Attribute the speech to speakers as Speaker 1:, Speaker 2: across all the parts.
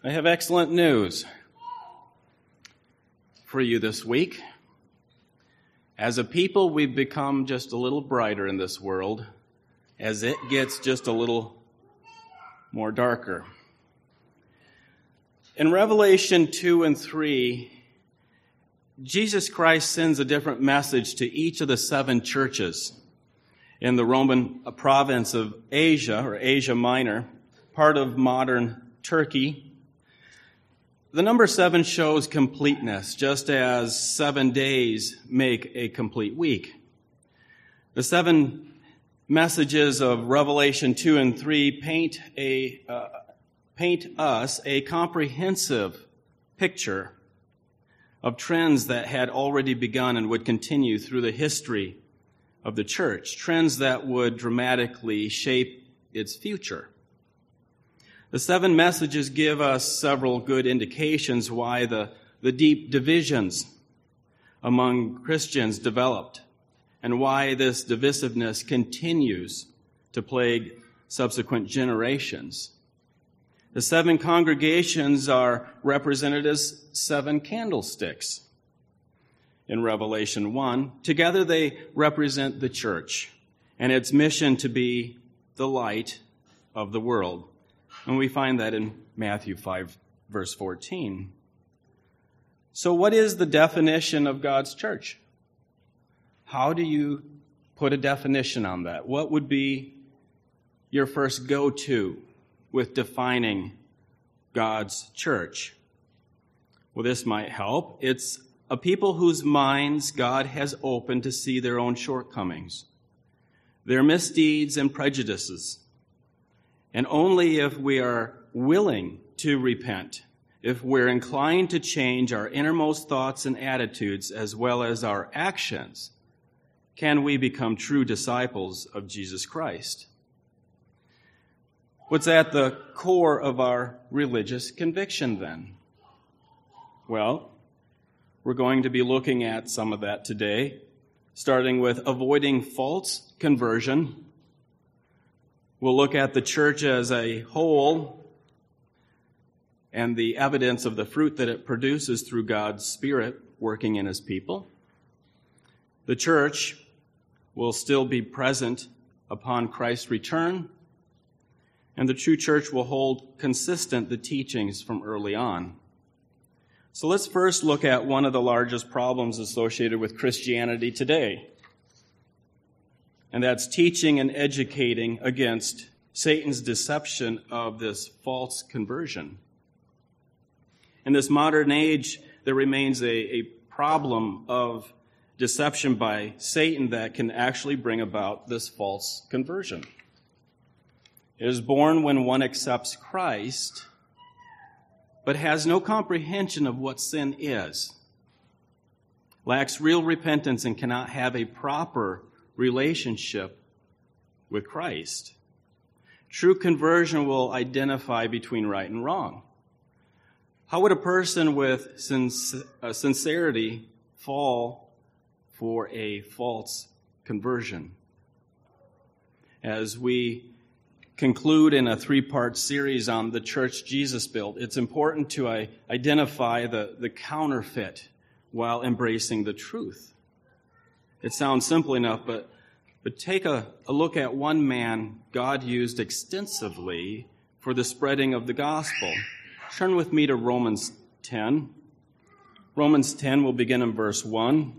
Speaker 1: I have excellent news for you this week. As a people, we've become just a little brighter in this world as it gets just a little more darker. In Revelation 2 and 3, Jesus Christ sends a different message to each of the 7 churches in the Roman province of Asia, or Asia Minor, part of modern Turkey. The number 7 shows completeness, just as 7 days make a complete week. The 7 messages of Revelation 2 and 3 paint us a comprehensive picture of trends that had already begun and would continue through the history of the church, trends that would dramatically shape its future. The 7 messages give us several good indications why the deep divisions among Christians developed and why this divisiveness continues to plague subsequent generations. The 7 congregations are represented as 7 candlesticks in Revelation 1. Together they represent the church and its mission to be the light of the world. And we find that in Matthew 5, verse 14. So what is the definition of God's church? How do you put a definition on that? What would be your first go-to with defining God's church? Well, this might help. It's a people whose minds God has opened to see their own shortcomings, their misdeeds and prejudices. And only if we are willing to repent, if we're inclined to change our innermost thoughts and attitudes as well as our actions, can we become true disciples of Jesus Christ. What's at the core of our religious conviction then? Well, we're going to be looking at some of that today, starting with avoiding false conversion. We'll look at the church as a whole and the evidence of the fruit that it produces through God's Spirit working in His people. The church will still be present upon Christ's return, and the true church will hold consistent the teachings from early on. So let's first look at one of the largest problems associated with Christianity today. And that's teaching and educating against Satan's deception of this false conversion. In this modern age, there remains a problem of deception by Satan that can actually bring about this false conversion. It is born when one accepts Christ, but has no comprehension of what sin is, lacks real repentance, and cannot have a proper relationship with Christ. True conversion will identify between right and wrong. How would a person with sincerity fall for a false conversion? As we conclude in a 3-part series on the church Jesus built, it's important to identify the counterfeit while embracing the truth. It sounds simple enough, but take a look at one man God used extensively for the spreading of the gospel. Turn with me to Romans 10. Romans 10 will begin in verse 1.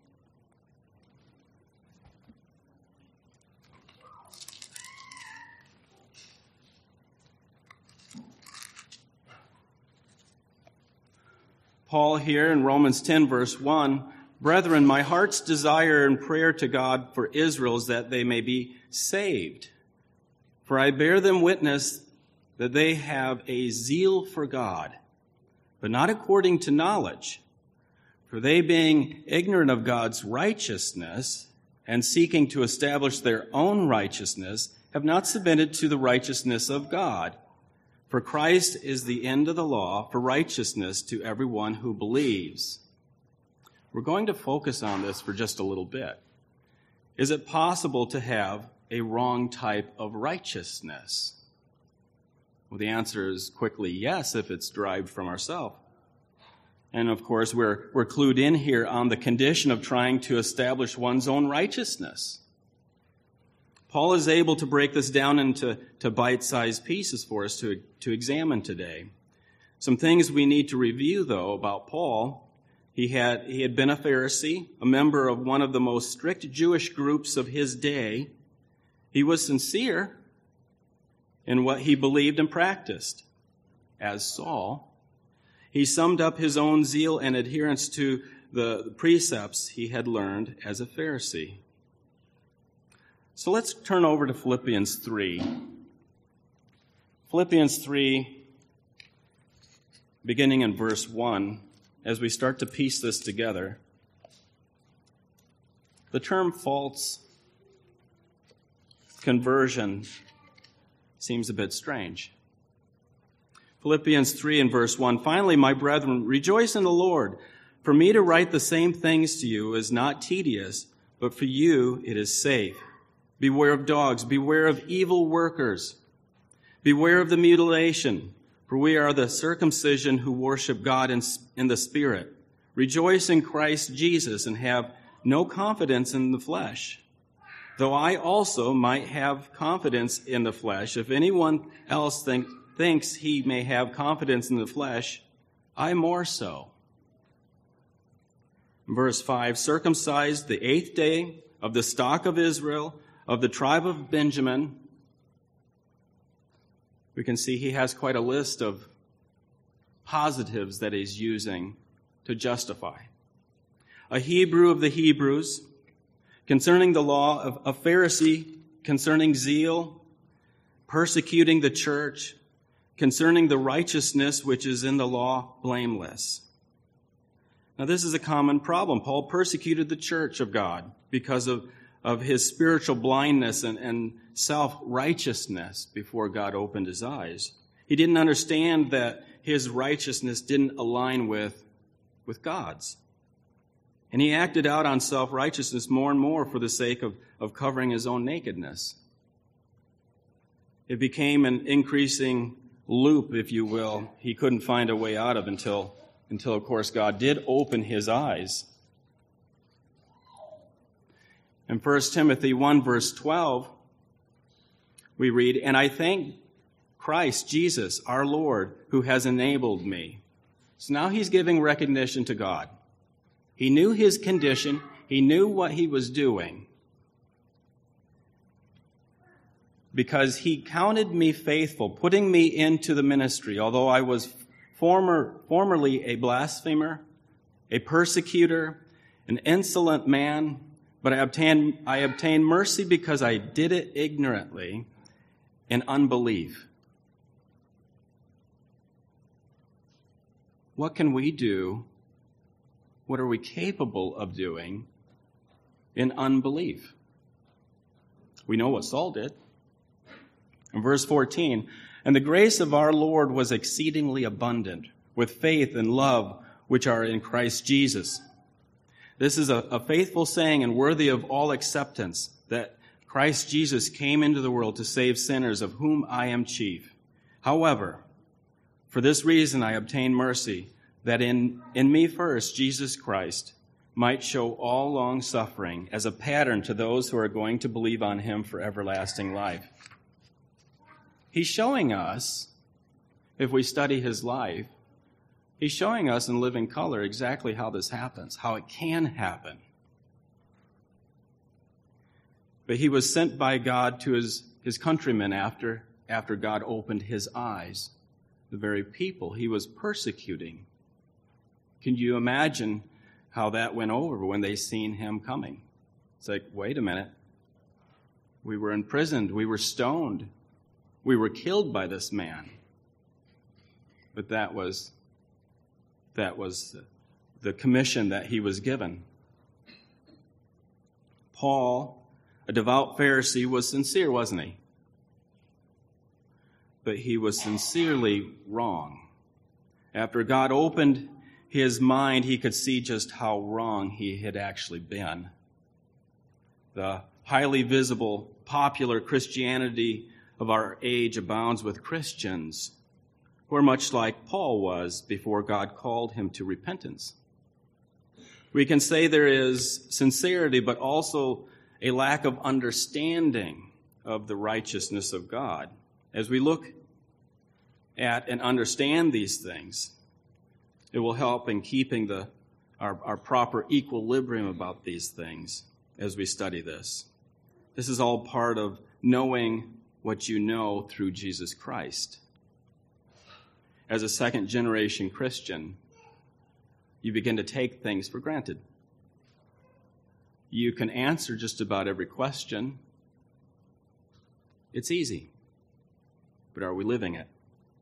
Speaker 1: Paul here in Romans 10, verse 1, "Brethren, my heart's desire and prayer to God for Israel is that they may be saved. For I bear them witness that they have a zeal for God, but not according to knowledge. For they, being ignorant of God's righteousness and seeking to establish their own righteousness, have not submitted to the righteousness of God. For Christ is the end of the law for righteousness to everyone who believes." We're going to focus on this for just a little bit. Is it possible to have a wrong type of righteousness? Well, the answer is quickly yes, if it's derived from ourselves. And of course, we're clued in here on the condition of trying to establish one's own righteousness. Paul is able to break this down into bite-sized pieces for us to examine today. Some things we need to review, though, about Paul. He had been a Pharisee, a member of one of the most strict Jewish groups of his day. He was sincere in what he believed and practiced. As Saul, he summed up his own zeal and adherence to the precepts he had learned as a Pharisee. So let's turn over to Philippians 3. Philippians 3, beginning in verse 1, as we start to piece this together. The term false conversion seems a bit strange. Philippians 3 and verse 1, finally, my brethren, rejoice in the Lord. For me to write the same things to you is not tedious, but for you it is safe. Beware of dogs, beware of evil workers, beware of the mutilation, for we are the circumcision who worship God in the Spirit. Rejoice in Christ Jesus and have no confidence in the flesh. Though I also might have confidence in the flesh, if anyone else thinks he may have confidence in the flesh, I more so. Verse 5, circumcised the 8th day of the stock of Israel, of the tribe of Benjamin. We can see he has quite a list of positives that he's using to justify. A Hebrew of the Hebrews, concerning the law, a Pharisee, concerning zeal, persecuting the church, concerning the righteousness which is in the law, blameless. Now this is a common problem. Paul persecuted the church of God because of his spiritual blindness and self-righteousness before God opened his eyes. He didn't understand that his righteousness didn't align with God's. And he acted out on self-righteousness more and more for the sake of covering his own nakedness. It became an increasing loop, if you will, he couldn't find a way out of until of course, God did open his eyes. In 1 Timothy 1, verse 12, we read, and I thank Christ Jesus, our Lord, who has enabled me. So now he's giving recognition to God. He knew his condition. He knew what he was doing. Because he counted me faithful, putting me into the ministry, although I was formerly a blasphemer, a persecutor, an insolent man, but I obtained mercy because I did it ignorantly in unbelief. What can we do? What are we capable of doing in unbelief? We know what Saul did. In verse 14, and the grace of our Lord was exceedingly abundant with faith and love which are in Christ Jesus. This is a faithful saying and worthy of all acceptance, that Christ Jesus came into the world to save sinners, of whom I am chief. However, for this reason I obtained mercy, that in me first Jesus Christ might show all long suffering as a pattern to those who are going to believe on him for everlasting life. He's showing us, if we study his life, he's showing us in living color exactly how this happens, how it can happen. But he was sent by God to his countrymen after God opened his eyes, the very people he was persecuting. Can you imagine how that went over when they seen him coming? It's like, wait a minute. We were imprisoned. We were stoned. We were killed by this man. But that was the commission that he was given. Paul, a devout Pharisee, was sincere, wasn't he? But he was sincerely wrong. After God opened his mind, he could see just how wrong he had actually been. The highly visible, popular Christianity of our age abounds with Christians who are much like Paul was before God called him to repentance. We can say there is sincerity, but also a lack of understanding of the righteousness of God. As we look at and understand these things, it will help in keeping our proper equilibrium about these things as we study this. This is all part of knowing what you know through Jesus Christ. As a second-generation Christian, you begin to take things for granted. You can answer just about every question. It's easy. But are we living it?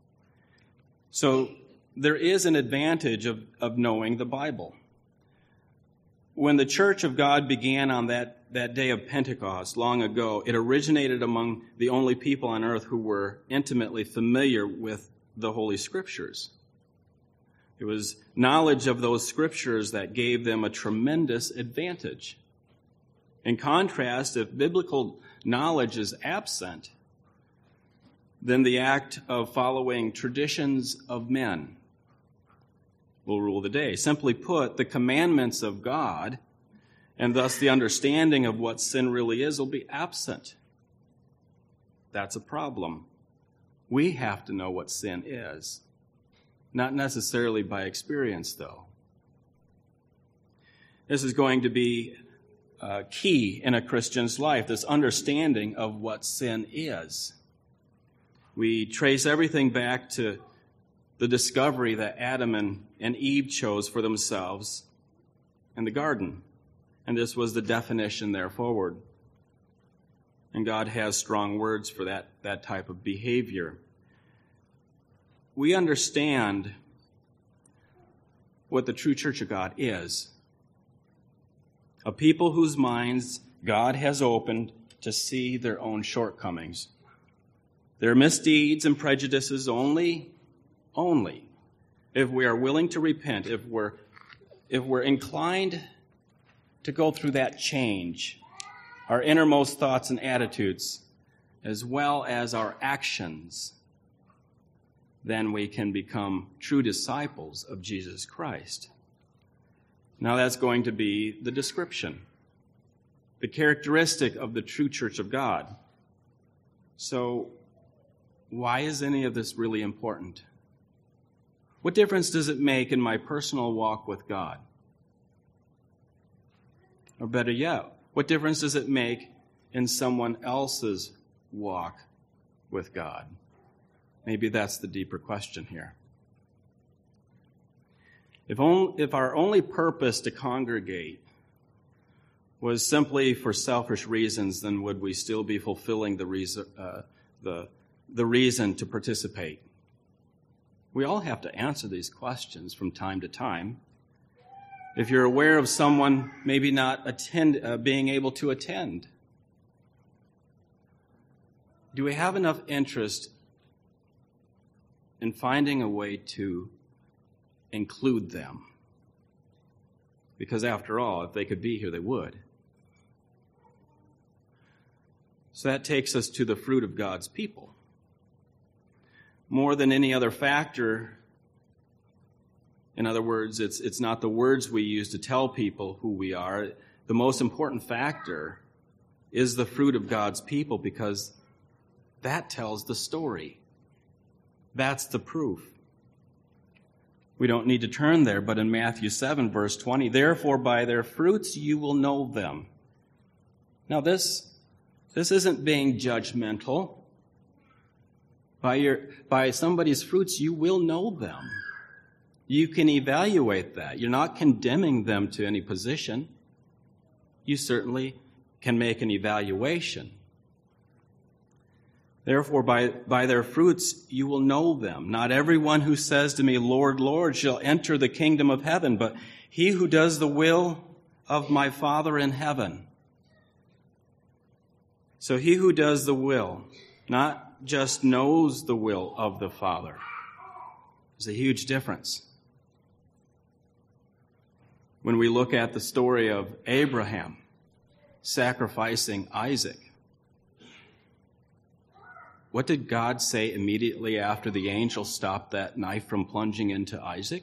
Speaker 1: So there is an advantage of knowing the Bible. When the Church of God began on that day of Pentecost long ago, it originated among the only people on earth who were intimately familiar with the Holy Scriptures. It was knowledge of those Scriptures that gave them a tremendous advantage. In contrast, if biblical knowledge is absent, then the act of following traditions of men will rule the day. Simply put, the commandments of God, and thus the understanding of what sin really is, will be absent. That's a problem. We have to know what sin is. Not necessarily by experience, though. This is going to be key in a Christian's life, this understanding of what sin is. We trace everything back to the discovery that Adam and Eve chose for themselves in the garden. And this was the definition there forward. And God has strong words for that type of behavior. We understand what the true Church of God is. A people whose minds God has opened to see their own shortcomings. Their misdeeds and prejudices only if we are willing to repent, if we're inclined to go through that change, our innermost thoughts and attitudes, as well as our actions, then we can become true disciples of Jesus Christ. Now that's going to be the description, the characteristic of the true Church of God. So, why is any of this really important? What difference does it make in my personal walk with God? Or better yet, what difference does it make in someone else's walk with God? Maybe that's the deeper question here. If our only purpose to congregate was simply for selfish reasons, then would we still be fulfilling the reason to participate? We all have to answer these questions from time to time. If you're aware of someone maybe not being able to attend, do we have enough interest in finding a way to include them? Because after all, if they could be here, they would. So that takes us to the fruit of God's people. More than any other factor, in other words, it's not the words we use to tell people who we are. The most important factor is the fruit of God's people, because that tells the story. That's the proof. We don't need to turn there, but in Matthew 7, verse 20, therefore by their fruits you will know them. Now this isn't being judgmental. By somebody's fruits you will know them. You can evaluate that. You're not condemning them to any position. You certainly can make an evaluation. Therefore, by their fruits you will know them. Not everyone who says to me, Lord, Lord, shall enter the kingdom of heaven, but he who does the will of my Father in heaven. So he who does the will, not just knows the will of the Father. There's a huge difference. When we look at the story of Abraham sacrificing Isaac, what did God say immediately after the angel stopped that knife from plunging into Isaac?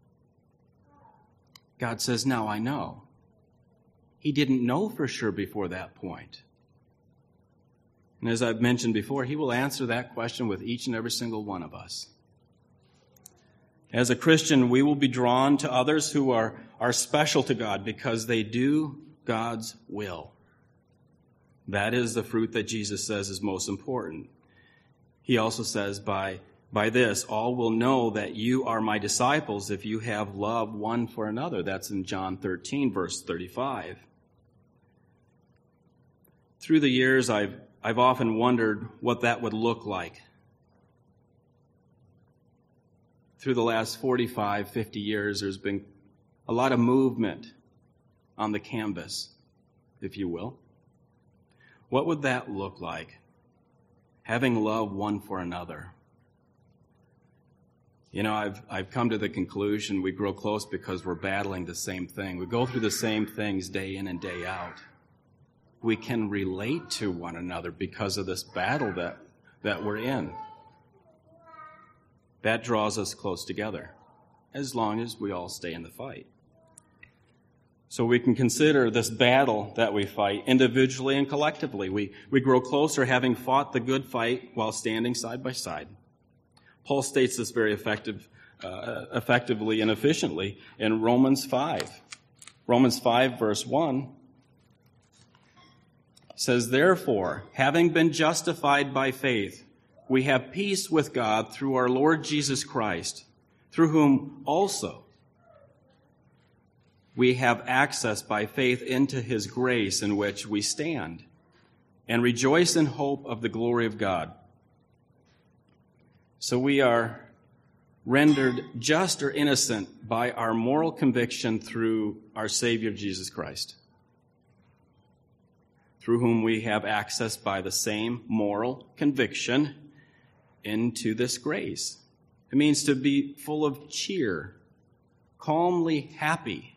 Speaker 1: God says, now I know. He didn't know for sure before that point. And as I've mentioned before, he will answer that question with each and every single one of us. As a Christian, we will be drawn to others who are special to God because they do God's will. That is the fruit that Jesus says is most important. He also says, by this, all will know that you are my disciples if you have love one for another. That's in John 13, verse 35. Through the years, I've often wondered what that would look like. Through the last 45, 50 years, there's been a lot of movement on the canvas, if you will. What would that look like? Having love one for another. You know, I've come to the conclusion we grow close because we're battling the same thing. We go through the same things day in and day out. We can relate to one another because of this battle that we're in. That draws us close together, as long as we all stay in the fight. So we can consider this battle that we fight individually and collectively. We grow closer having fought the good fight while standing side by side. Paul states this very effectively and efficiently in Romans 5. Romans 5, verse 1 says, therefore, having been justified by faith, we have peace with God through our Lord Jesus Christ, through whom also we have access by faith into his grace in which we stand, and rejoice in hope of the glory of God. So we are rendered just or innocent by our moral conviction through our Savior Jesus Christ, through whom we have access by the same moral conviction into this grace. It means to be full of cheer, calmly happy,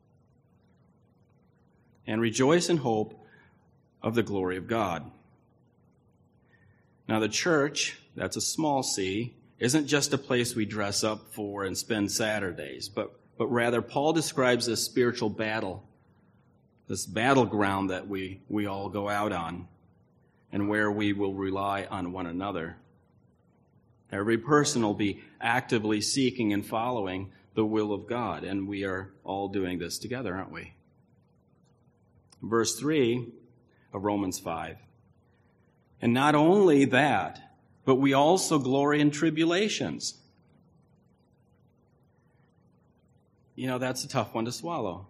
Speaker 1: and rejoice in hope of the glory of God. Now the church, that's a small c, isn't just a place we dress up for and spend Saturdays, but rather Paul describes this spiritual battle, this battleground that we all go out on, and where we will rely on one another. Every person will be actively seeking and following the will of God, and we are all doing this together, aren't we? Verse 3 of Romans 5. And not only that, but we also glory in tribulations. You know, that's a tough one to swallow.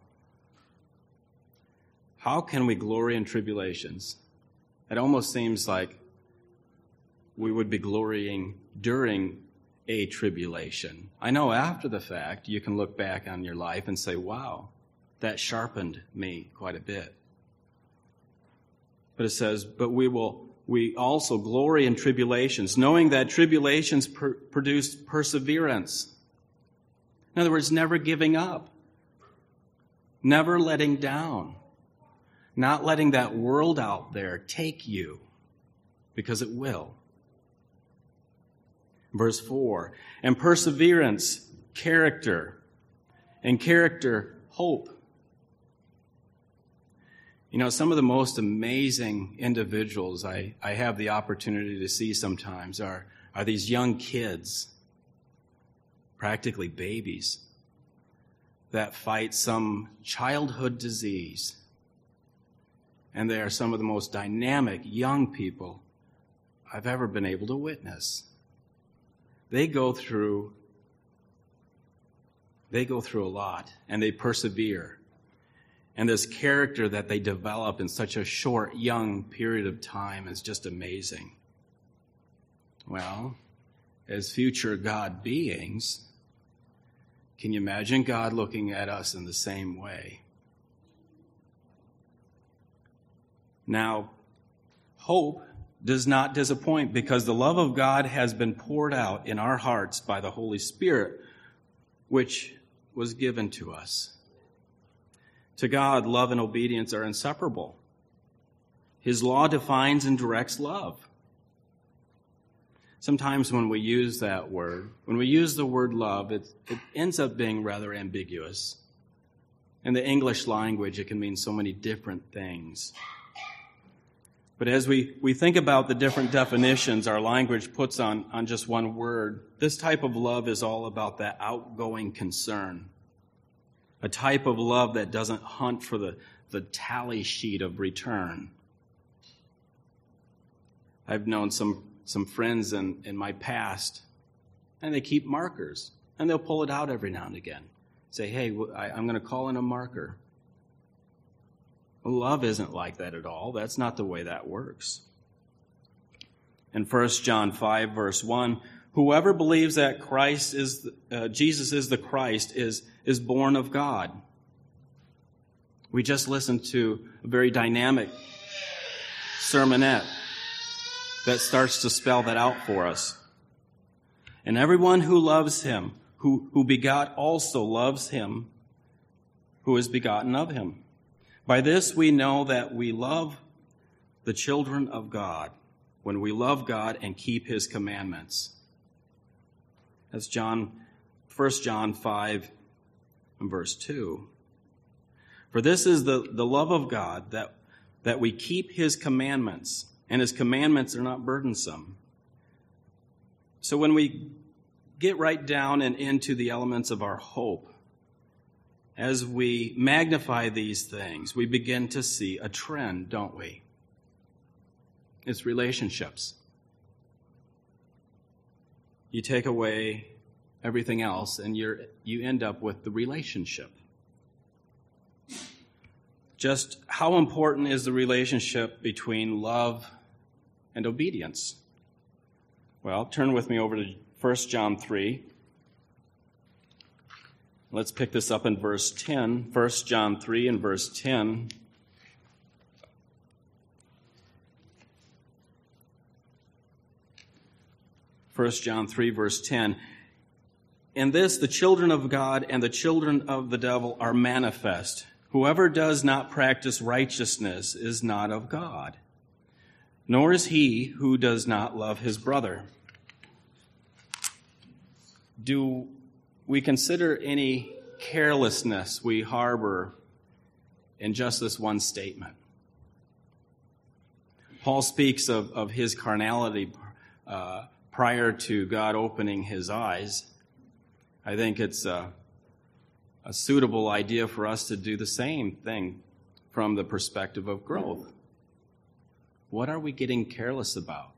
Speaker 1: How can we glory in tribulations? It almost seems like we would be glorying during a tribulation. I know after the fact, you can look back on your life and say, wow, that sharpened me quite a bit. But it says, but we also glory in tribulations, knowing that tribulations produce perseverance. In other words, never giving up, never letting down, not letting that world out there take you, because it will. Verse 4, and perseverance, character, and character, hope. You know, some of the most amazing individuals I have the opportunity to see sometimes are these young kids, practically babies, that fight some childhood disease. And they are some of the most dynamic young people I've ever been able to witness. They go through a lot, and they persevere. And this character that they develop in such a short, young period of time is just amazing. Well, as future God beings, can you imagine God looking at us in the same way? Now, hope does not disappoint because the love of God has been poured out in our hearts by the Holy Spirit, which was given to us. To God, love and obedience are inseparable. His law defines and directs love. sometimes when we use that word, when we use the word love, it ends up being rather ambiguous. In the English language, it can mean so many different things. But as we think about the different definitions our language puts on just one word, this type of love is all about that outgoing concern. A type of love that doesn't hunt for the tally sheet of return. I've known some friends in my past, and they keep markers, and they'll pull it out every now and again. Say, hey, I'm going to call in a marker. Love isn't like that at all. That's not the way that works. In 1 John 5, verse 1, whoever believes that Jesus is the Christ is born of God. We just listened to a very dynamic sermonette that starts to spell that out for us. And everyone who loves him, who begot also loves him, who is begotten of him. By this we know that we love the children of God, when we love God and keep his commandments. That's 1 John 5 and verse 2. For this is the love of God, that we keep his commandments, and his commandments are not burdensome. So when we get right down and into the elements of our hope, as we magnify these things, we begin to see a trend, don't we? It's relationships. You take away everything else, and you end up with the relationship. Just how important is the relationship between love and obedience? Well, turn with me over to 1 John 3. Let's pick this up in verse 10. 1 John 3 and verse 10. First John 3, verse 10. In this, the children of God and the children of the devil are manifest. Whoever does not practice righteousness is not of God, nor is he who does not love his brother. Do we consider any carelessness we harbor in just this one statement? Paul speaks of his carnality prior to God opening his eyes. I think it's a suitable idea for us to do the same thing from the perspective of growth. What are we getting careless about?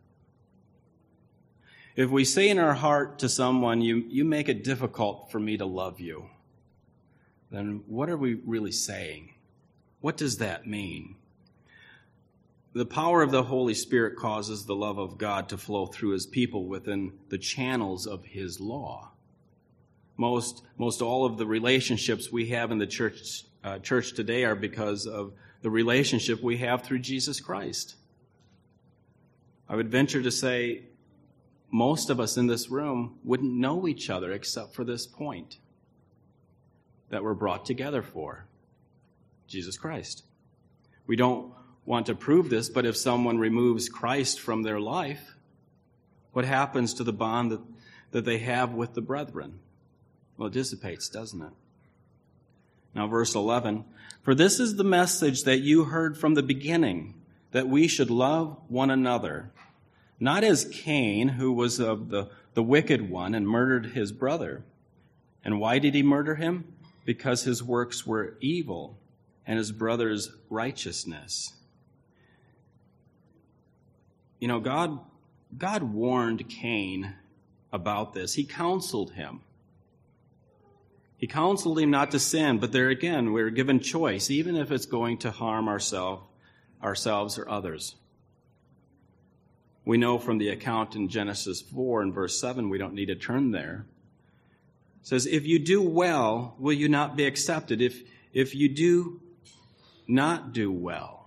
Speaker 1: If we say in our heart to someone, you make it difficult for me to love you, then what are we really saying? What does that mean? The power of the Holy Spirit causes the love of God to flow through his people within the channels of his law. Most all of the relationships we have in the church today are because of the relationship we have through Jesus Christ. I would venture to say most of us in this room wouldn't know each other except for this point that we're brought together for, Jesus Christ. We don't want to prove this, but if someone removes Christ from their life, what happens to the bond that they have with the brethren? Well, it dissipates, doesn't it? Now, verse 11, for this is the message that you heard from the beginning, that we should love one another, not as Cain, who was of the wicked one and murdered his brother. And why did he murder him? Because his works were evil and his brother's righteousness. You know, God warned Cain about this. He counseled him. He counseled him not to sin, but there again, we're given choice, even if it's going to harm ourselves or others. We know from the account in Genesis 4 and verse 7, we don't need to turn there. It says, if you do well, will you not be accepted? If you do not do well,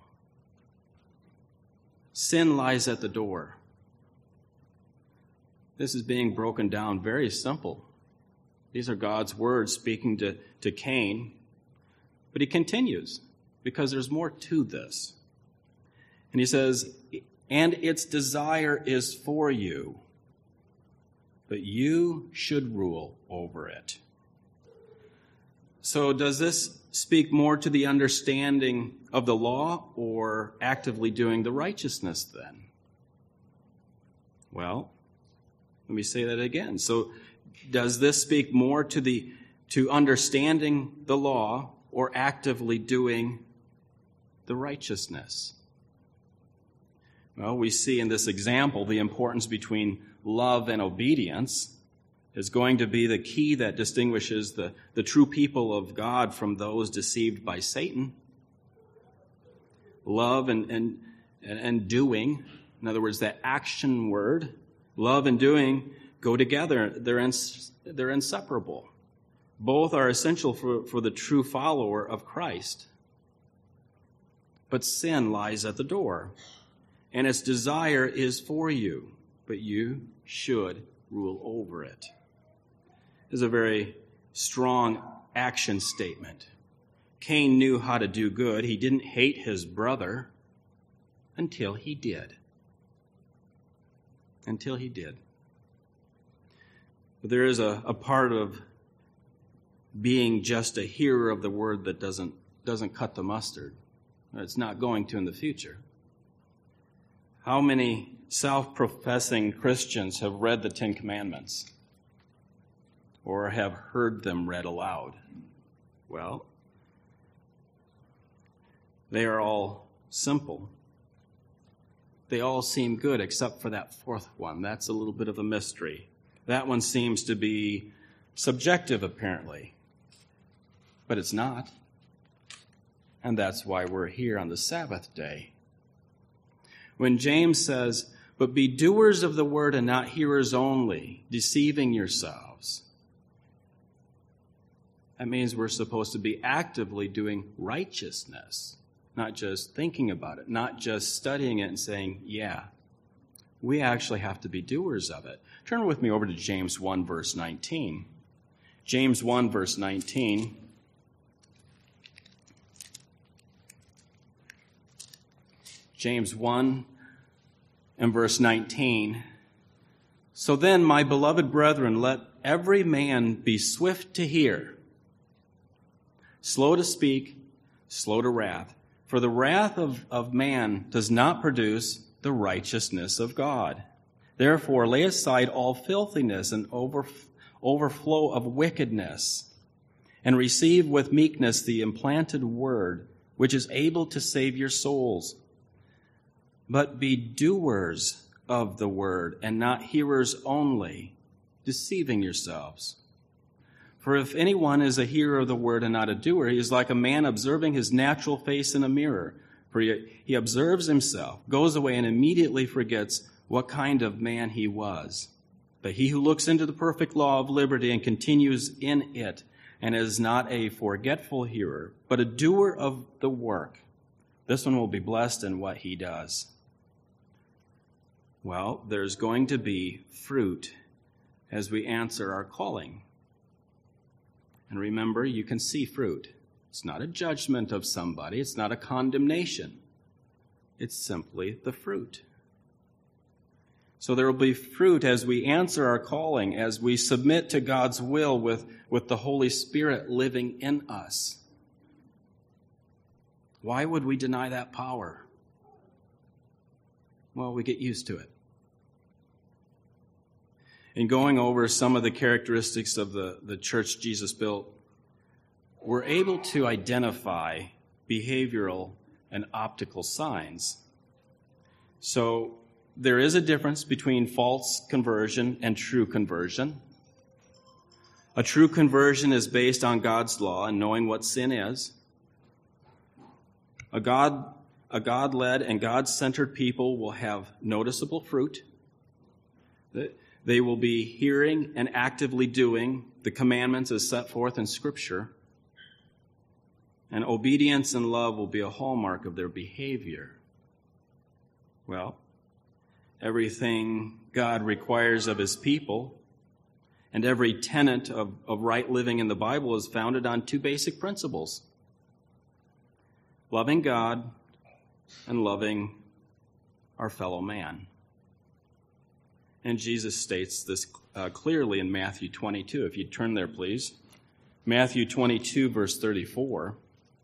Speaker 1: sin lies at the door. This is being broken down very simple. These are God's words speaking to Cain. But he continues, because there's more to this. And he says, and its desire is for you, but you should rule over it. So does this speak more to the understanding of the law or actively doing the righteousness then? Well, let me say that again. So does this speak more to understanding the law or actively doing the righteousness? Well, we see in this example the importance between love and obedience is going to be the key that distinguishes the true people of God from those deceived by Satan. Love and doing, in other words, that action word, love and doing go together. They're inseparable. Both are essential for the true follower of Christ. But sin lies at the door, and its desire is for you, but you should rule over it. This is a very strong action statement. Cain knew how to do good. He didn't hate his brother until he did. Until he did. But there is a part of being just a hearer of the word that doesn't cut the mustard. It's not going to in the future. How many self-professing Christians have read the Ten Commandments or have heard them read aloud? Well, they are all simple. They all seem good except for that fourth one. That's a little bit of a mystery. That one seems to be subjective, apparently. But it's not. And that's why we're here on the Sabbath day. When James says, "But be doers of the word and not hearers only, deceiving yourselves," that means we're supposed to be actively doing righteousness, not just thinking about it, not just studying it and saying, yeah. We actually have to be doers of it. Turn with me over to James 1, verse 19. James 1, verse 19. James 1 and verse 19. "So then, my beloved brethren, let every man be swift to hear, slow to speak, slow to wrath. For the wrath of man does not produce the righteousness of God. Therefore, lay aside all filthiness and overflow of wickedness, and receive with meekness the implanted word, which is able to save your souls. But be doers of the word, and not hearers only, deceiving yourselves. For if anyone is a hearer of the word and not a doer, he is like a man observing his natural face in a mirror. For he observes himself, goes away, and immediately forgets what kind of man he was. But he who looks into the perfect law of liberty and continues in it, and is not a forgetful hearer, but a doer of the work, this one will be blessed in what he does." Well, there's going to be fruit as we answer our calling. And remember, you can see fruit. It's not a judgment of somebody. It's not a condemnation. It's simply the fruit. So there will be fruit as we answer our calling, as we submit to God's will with the Holy Spirit living in us. Why would we deny that power? Well, we get used to it. In going over some of the characteristics of the church Jesus built, we're able to identify behavioral and optical signs. So there is a difference between false conversion and true conversion. A true conversion is based on God's law and knowing what sin is. A God-led and God-centered people will have noticeable fruit. They will be hearing and actively doing the commandments as set forth in Scripture. And obedience and love will be a hallmark of their behavior. Well, everything God requires of his people and every tenet of right living in the Bible is founded on two basic principles: loving God and loving our fellow man. And Jesus states this clearly in Matthew 22. If you'd turn there, please. Matthew 22, verse 34.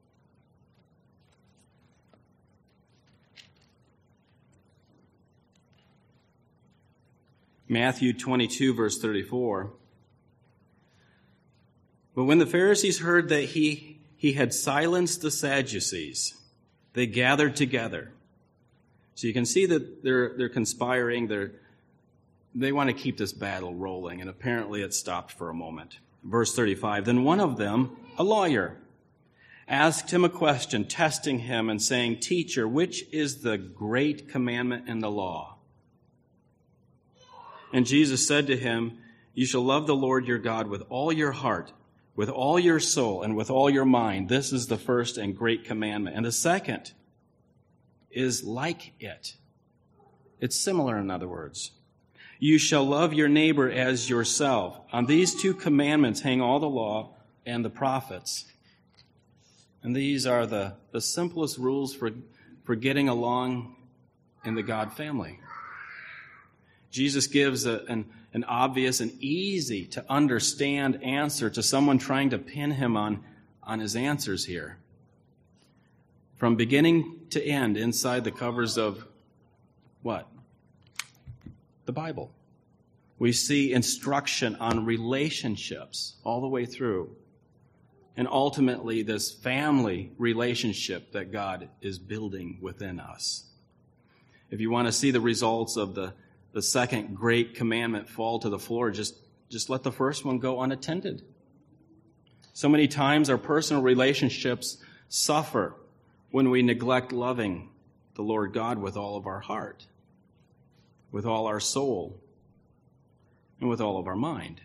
Speaker 1: Matthew 22, verse 34. But when the Pharisees heard that he had silenced the Sadducees, they gathered together. So you can see that they're conspiring. They want to keep this battle rolling, and apparently it stopped for a moment. Verse 35, then one of them, a lawyer, asked him a question, testing him and saying, Teacher, which is the great commandment in the law? And Jesus said to him, You shall love the Lord your God with all your heart, with all your soul, and with all your mind. This is the first and great commandment. And the second is like it. It's similar, in other words. You shall love your neighbor as yourself. On these two commandments hang all the law and the prophets. And these are the simplest rules for getting along in the God family. Jesus gives an obvious and easy to understand answer to someone trying to pin him on his answers here. From beginning to end, inside the covers of what? The Bible. We see instruction on relationships all the way through. And ultimately, this family relationship that God is building within us. If you want to see the results of the second great commandment fall to the floor, just let the first one go unattended. So many times our personal relationships suffer when we neglect loving the Lord God with all of our heart, with all our soul, and with all of our mind.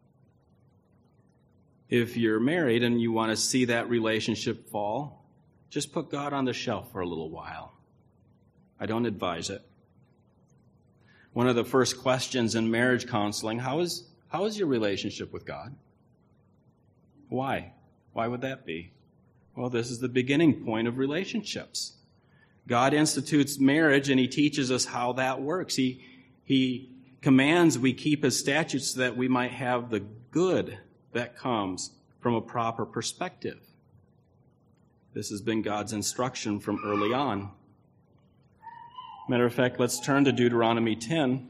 Speaker 1: If you're married and you want to see that relationship fall, just put God on the shelf for a little while. I don't advise it. One of the first questions in marriage counseling, how is your relationship with God? Why? Why would that be? Well, this is the beginning point of relationships. God institutes marriage, and he teaches us how that works. He commands we keep his statutes so that we might have the good that comes from a proper perspective. This has been God's instruction from early on. Matter of fact, let's turn to Deuteronomy 10,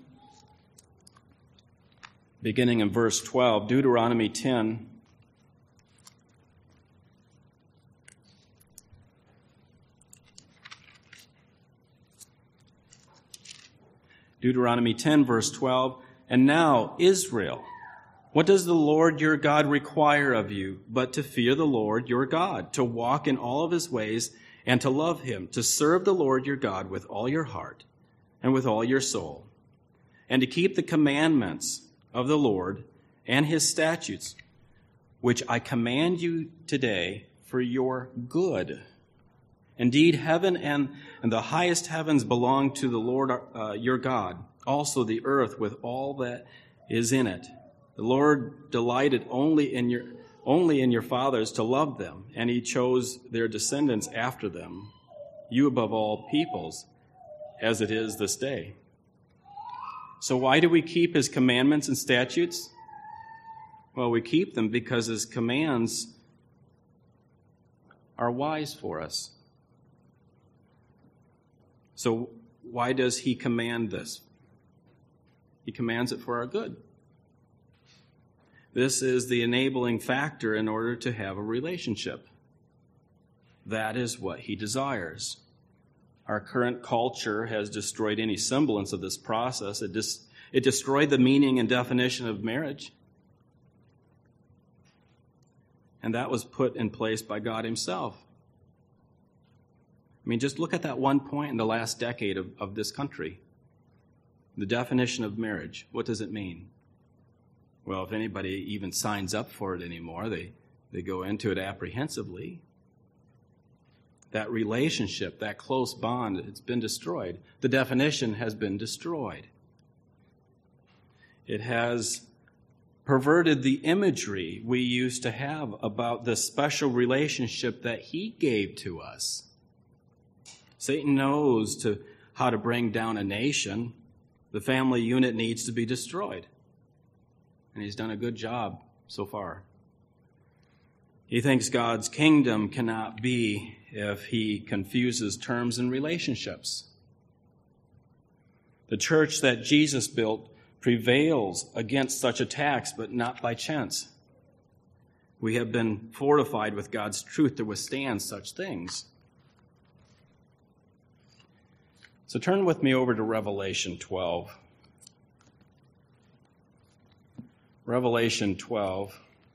Speaker 1: beginning in verse 12. Deuteronomy 10. Deuteronomy 10, verse 12. And now, Israel, what does the Lord your God require of you but to fear the Lord your God, to walk in all of his ways, and to love him, to serve the Lord your God with all your heart and with all your soul, and to keep the commandments of the Lord and his statutes, which I command you today for your good. Indeed, heaven and the highest heavens belong to the Lord your God, also the earth with all that is in it. The Lord delighted only in your fathers to love them, and he chose their descendants after them, you above all peoples, as it is this day. So why do we keep his commandments and statutes? Well, we keep them because his commands are wise for us. So why does he command this? He commands it for our good. This is the enabling factor in order to have a relationship. That is what he desires. Our current culture has destroyed any semblance of this process. It destroyed the meaning and definition of marriage. And that was put in place by God himself. I mean, just look at that one point in the last decade of this country. The definition of marriage. What does it mean? Well, if anybody even signs up for it anymore, they go into it apprehensively. That relationship, that close bond, it's been destroyed. The definition has been destroyed. It has perverted the imagery we used to have about the special relationship that he gave to us. Satan knows how to bring down a nation. The family unit needs to be destroyed. And he's done a good job so far. He thinks God's kingdom cannot be if he confuses terms and relationships. The church that Jesus built prevails against such attacks, but not by chance. We have been fortified with God's truth to withstand such things. So turn with me over to Revelation 12. Revelation 12.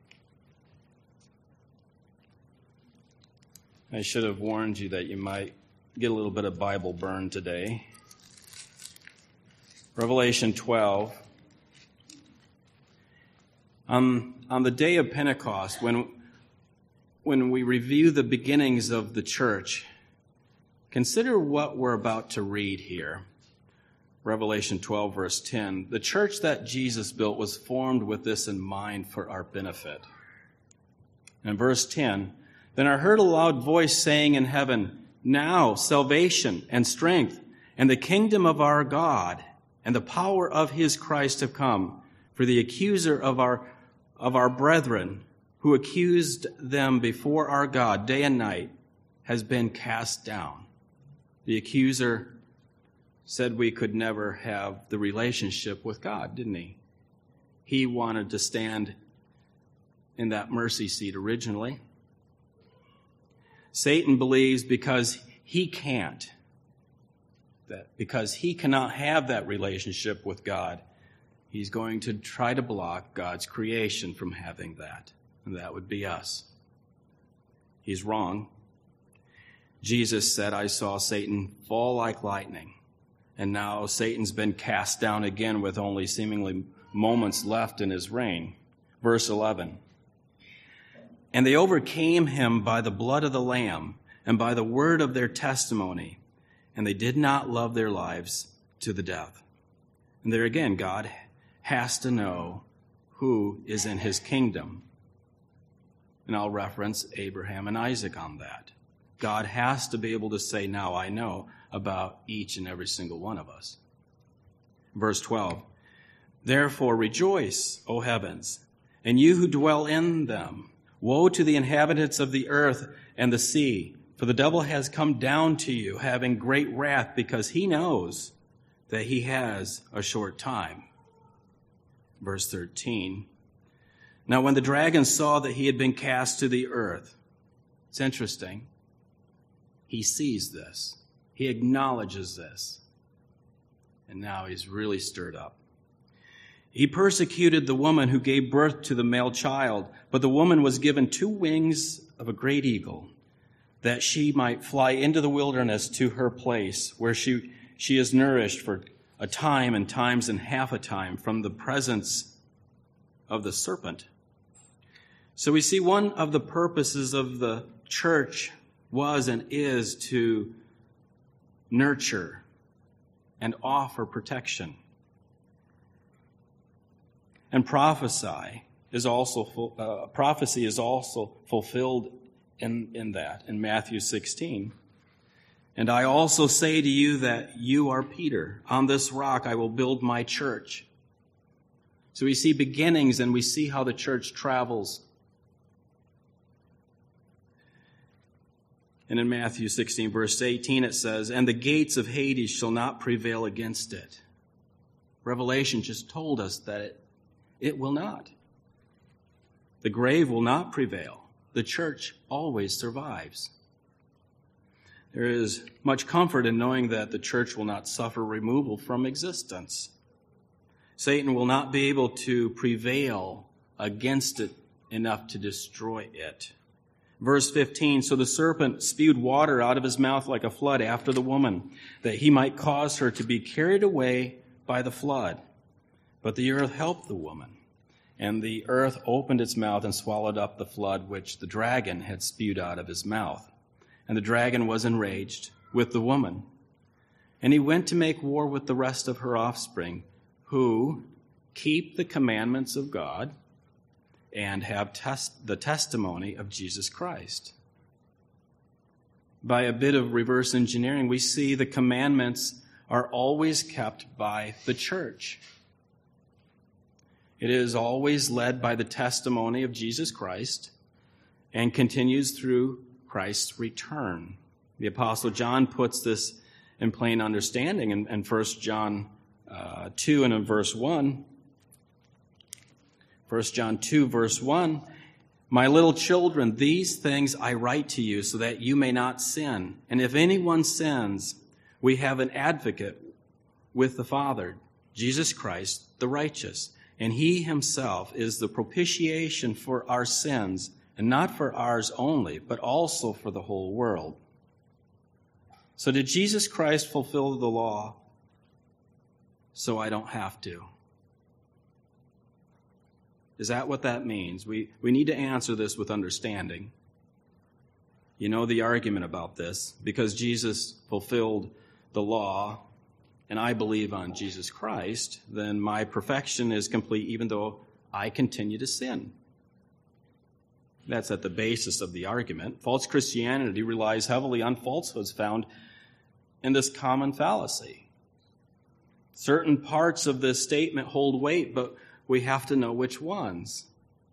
Speaker 1: I should have warned you that you might get a little bit of Bible burn today. Revelation 12. On the day of Pentecost, when we review the beginnings of the church, consider what we're about to read here. Revelation 12, verse 10. The church that Jesus built was formed with this in mind for our benefit. And verse 10, then I heard a loud voice saying in heaven, now salvation and strength and the kingdom of our God and the power of his Christ have come. For the accuser of our brethren, who accused them before our God day and night, has been cast down. The accuser said we could never have the relationship with God, didn't he? He wanted to stand in that mercy seat originally. Satan believes because he can't, that because he cannot have that relationship with God, he's going to try to block God's creation from having that. And that would be us. He's wrong. Jesus said, I saw Satan fall like lightning. And now Satan's been cast down again with only seemingly moments left in his reign. Verse 11. And they overcame him by the blood of the Lamb and by the word of their testimony. And they did not love their lives to the death. And there again, God has to know who is in his kingdom. And I'll reference Abraham and Isaac on that. God has to be able to say, now I know about each and every single one of us. Verse 12, therefore rejoice, O heavens, and you who dwell in them. Woe to the inhabitants of the earth and the sea, for the devil has come down to you, having great wrath, because he knows that he has a short time. Verse 13, now when the dragon saw that he had been cast to the earth, it's interesting, he sees this. He acknowledges this. And now he's really stirred up. He persecuted the woman who gave birth to the male child, but the woman was given 2 wings of a great eagle, that she might fly into the wilderness to her place, where she is nourished for a time and times and half a time from the presence of the serpent. So we see one of the purposes of the church was and is to nurture and offer protection. And prophecy is also fulfilled in that, in Matthew 16. And I also say to you that you are Peter. On this rock I will build my church. So we see beginnings and we see how the church travels. And in Matthew 16, verse 18, it says, and the gates of Hades shall not prevail against it. Revelation just told us that it will not. The grave will not prevail. The church always survives. There is much comfort in knowing that the church will not suffer removal from existence. Satan will not be able to prevail against it enough to destroy it. Verse 15, so the serpent spewed water out of his mouth like a flood after the woman, that he might cause her to be carried away by the flood. But the earth helped the woman, and the earth opened its mouth and swallowed up the flood which the dragon had spewed out of his mouth. And the dragon was enraged with the woman, and he went to make war with the rest of her offspring, who keep the commandments of God and have the testimony of Jesus Christ. By a bit of reverse engineering, we see the commandments are always kept by the church. It is always led by the testimony of Jesus Christ and continues through Christ's return. The Apostle John puts this in plain understanding in 1 John 2 and in verse 1. 1 John 2, verse 1, "My little children, these things I write to you so that you may not sin. And if anyone sins, we have an advocate with the Father, Jesus Christ, the righteous. And he himself is the propitiation for our sins, and not for ours only, but also for the whole world." So did Jesus Christ fulfill the law so I don't have to? Is that what that means? We need to answer this with understanding. You know the argument about this. Because Jesus fulfilled the law, and I believe on Jesus Christ, then my perfection is complete even though I continue to sin. That's at the basis of the argument. False Christianity relies heavily on falsehoods found in this common fallacy. Certain parts of this statement hold weight, but we have to know which ones.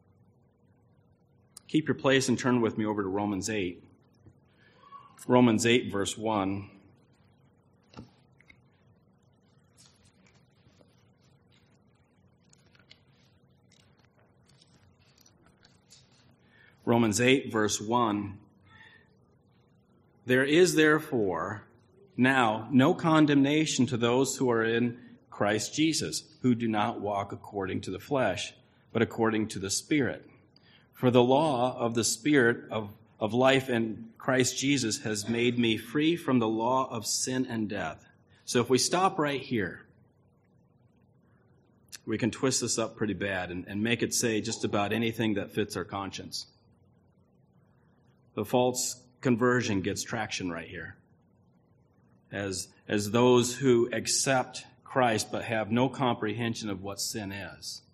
Speaker 1: Keep your place and turn with me over to Romans 8. Romans 8, verse 1. Romans 8, verse 1. "There is therefore now no condemnation to those who are in Christ Jesus, who do not walk according to the flesh, but according to the Spirit. For the law of the Spirit of life in Christ Jesus has made me free from the law of sin and death." So if we stop right here, we can twist this up pretty bad and make it say just about anything that fits our conscience. The false conversion gets traction right here. As those who accept Christ but have no comprehension of what sin is.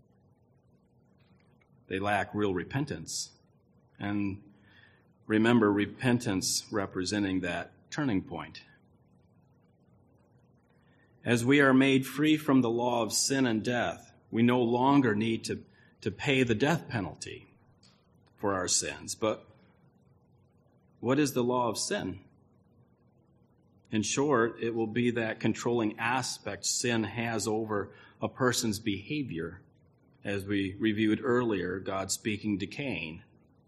Speaker 1: They lack real repentance. And remember, repentance representing that turning point. As we are made free from the law of sin and death, we no longer need to pay the death penalty for our sins. But what is the law of sin? In short, it will be that controlling aspect sin has over a person's behavior. As we reviewed earlier, God speaking to Cain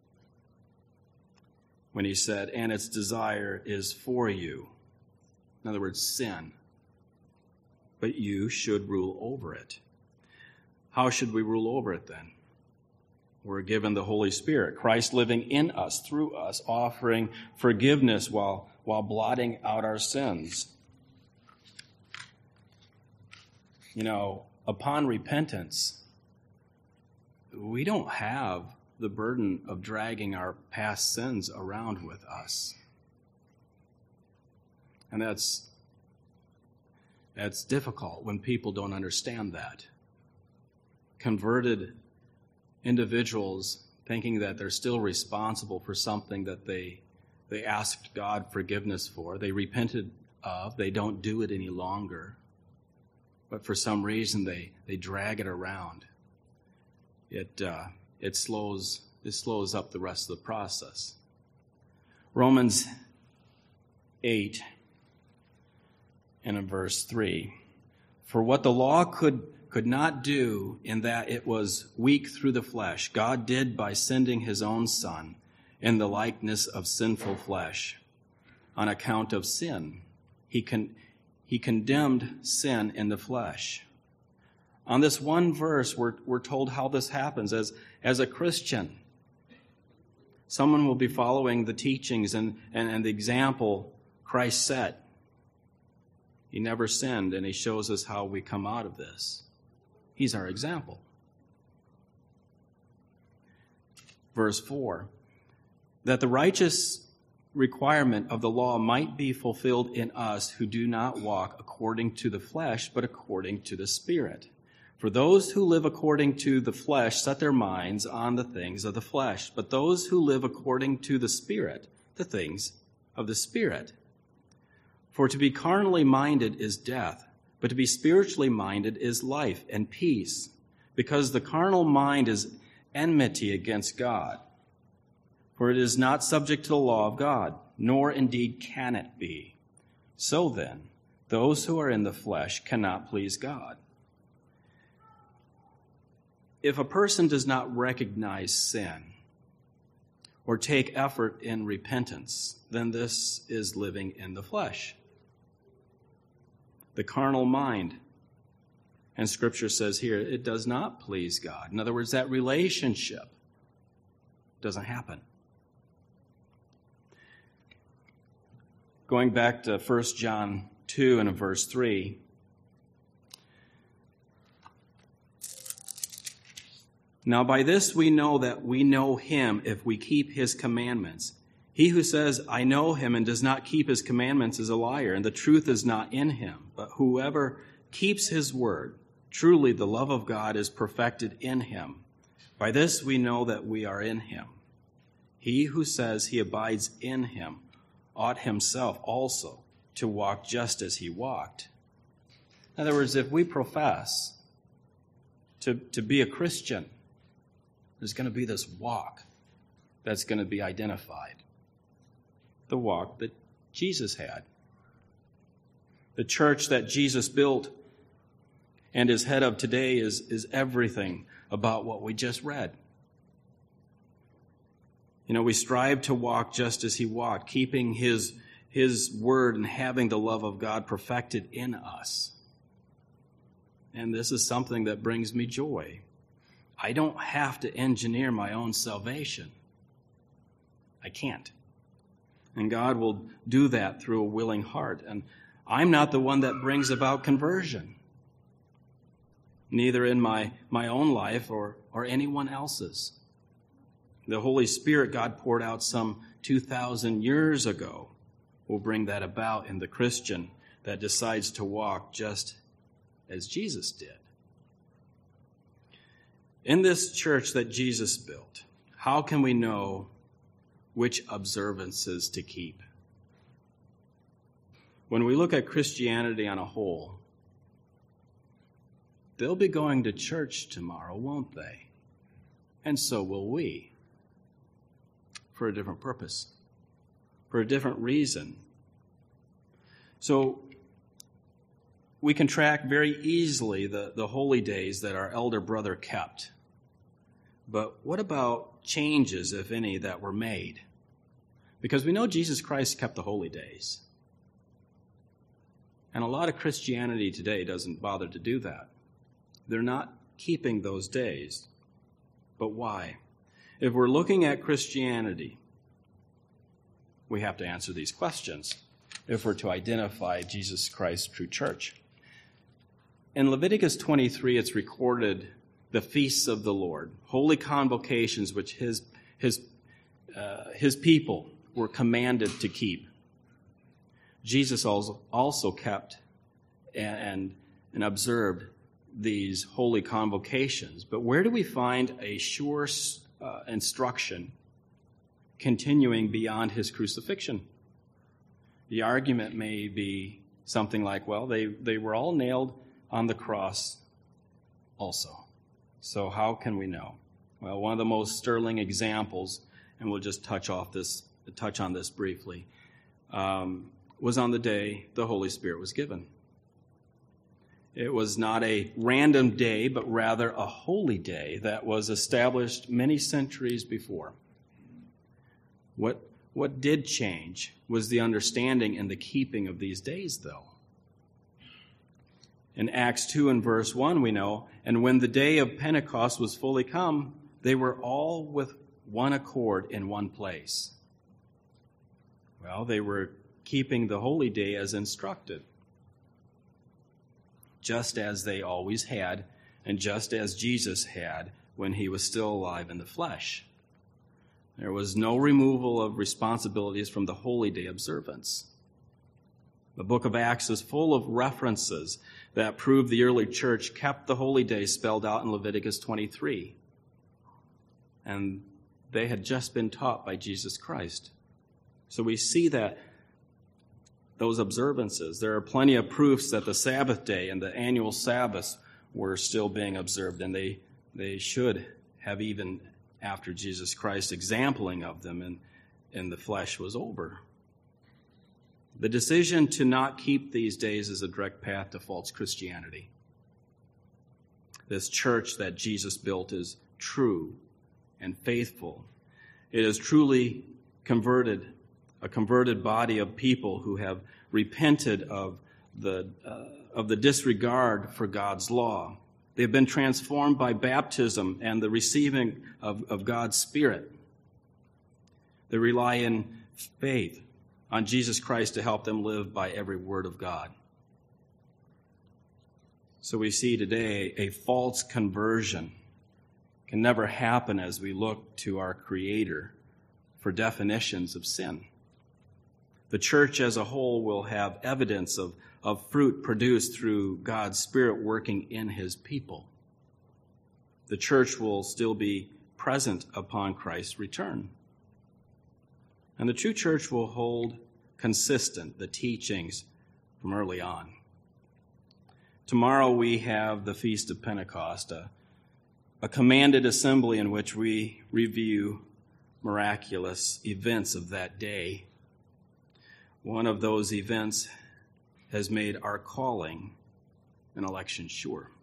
Speaker 1: when he said, "And its desire is for you." In other words, sin. But you should rule over it. How should we rule over it then? We're given the Holy Spirit, Christ living in us, through us, offering forgiveness while blotting out our sins. You know, upon repentance, we don't have the burden of dragging our past sins around with us. And that's difficult when people don't understand that. Converted individuals thinking that they're still responsible for something that they asked God forgiveness for, they repented of, they don't do it any longer. But for some reason they drag it around. It slows up the rest of the process. Romans 8 and in verse 3. "For what the law could not do in that it was weak through the flesh, God did by sending his own Son in the likeness of sinful flesh. On account of sin, he condemned sin in the flesh." On this one verse, we're told how this happens. As a Christian, someone will be following the teachings and the example Christ set. He never sinned, and he shows us how we come out of this. He's our example. Verse 4, "That the righteous requirement of the law might be fulfilled in us who do not walk according to the flesh, but according to the Spirit. For those who live according to the flesh set their minds on the things of the flesh, but those who live according to the Spirit, the things of the Spirit. For to be carnally minded is death, but to be spiritually minded is life and peace, because the carnal mind is enmity against God. For it is not subject to the law of God, nor indeed can it be. So then, those who are in the flesh cannot please God. If a person does not recognize sin or take effort in repentance, then this is living in the flesh. The carnal mind. And Scripture says here, it does not please God. In other words, that relationship doesn't happen. Going back to 1 John 2 and verse 3, now by this we know that we know him if we keep his commandments. He who says, I know him, and does not keep his commandments is a liar, and the truth is not in him. But whoever keeps his word, truly the love of God is perfected in him. By this we know that we are in him. He who says he abides in him ought himself also to walk just as he walked. In other words, if we profess to be a Christian, there's going to be this walk that's going to be identified. The walk that Jesus had. The church that Jesus built and is head of today is everything about what we just read. You know, we strive to walk just as he walked, keeping his word and having the love of God perfected in us. And this is something that brings me joy. I don't have to engineer my own salvation. I can't. And God will do that through a willing heart. And I'm not the one that brings about conversion, neither in my own life or anyone else's. The Holy Spirit God poured out some 2,000 years ago will bring that about in the Christian that decides to walk just as Jesus did. In this church that Jesus built, how can we know which observances to keep? When we look at Christianity on a whole, they'll be going to church tomorrow, won't they? And so will we. For a different purpose. For a different reason. So we can track very easily the holy days that our elder brother kept. But what about changes, if any, that were made? Because we know Jesus Christ kept the holy days. And a lot of Christianity today doesn't bother to do that. They're not keeping those days. But why? If we're looking at Christianity, we have to answer these questions if we're to identify Jesus Christ's true church. In Leviticus 23, it's recorded the feasts of the Lord, holy convocations which his people were commanded to keep. Jesus also kept and observed these holy convocations. But where do we find a sure instruction continuing beyond his crucifixion? The argument may be something like, well, they were all nailed on the cross also. So how can we know? Well, one of the most sterling examples, and we'll just touch on this briefly, was on the day the Holy Spirit was given. It was not a random day, but rather a holy day that was established many centuries before. What did change was the understanding and the keeping of these days, though. In Acts 2 and verse 1, we know, and when the day of Pentecost was fully come, they were all with one accord in one place. Well, they were keeping the holy day as instructed, just as they always had, and just as Jesus had when he was still alive in the flesh. There was no removal of responsibilities from the holy day observance. The book of Acts is full of references that prove the early church kept the holy day spelled out in Leviticus 23. And they had just been taught by Jesus Christ. So we see that those observances. There are plenty of proofs that the Sabbath day and the annual Sabbaths were still being observed, and they should have even after Jesus Christ's exampling of them and the flesh was over. The decision to not keep these days is a direct path to false Christianity. This church that Jesus built is true and faithful. It is truly a converted body of people who have repented of the disregard for God's law. They've been transformed by baptism and the receiving of God's Spirit. They rely in faith on Jesus Christ to help them live by every word of God. So we see today a false conversion can never happen as we look to our Creator for definitions of sin. The church as a whole will have evidence of fruit produced through God's Spirit working in His people. The church will still be present upon Christ's return. And the true church will hold consistent the teachings from early on. Tomorrow we have the Feast of Pentecost, a commanded assembly in which we review miraculous events of that day. One of those events has made our calling and election sure.